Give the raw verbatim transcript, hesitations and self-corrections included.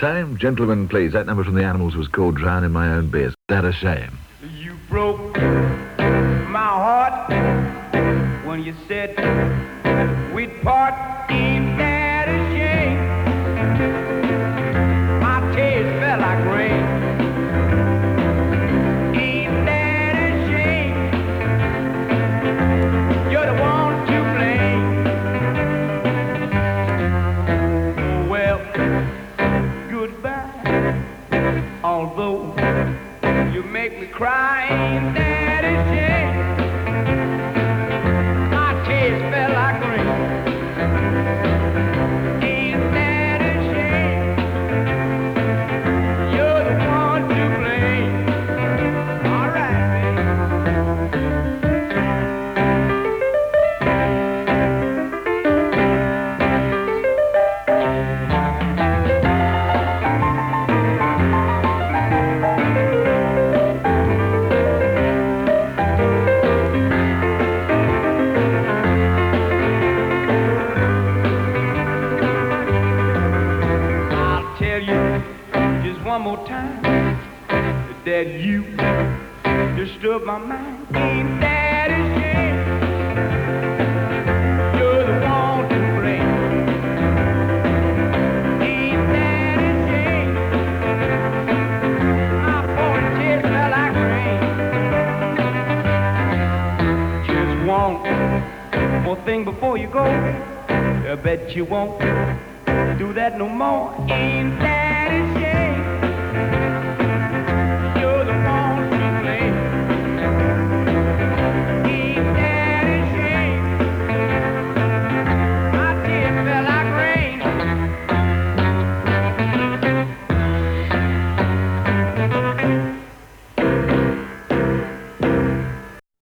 time. Gentlemen, please. That number from the Animals was called Drown in My Own Beer. Is that a shame? You broke my heart when you said we'd part. Ain't that a shame? My tears fell like rain. Ain't that a shame? You're the one to blame. Oh, well, goodbye. Although you make me cry, ain't that a shame? My tears fell like rain. Ain't that a shame? You're the one to blame. All right, one more time that you disturb my mind. Ain't that a shame? You're the one to blame. Ain't that a shame? My poor tears fell like rain. Just one more thing before you go. I bet you won't do that no more. Ain't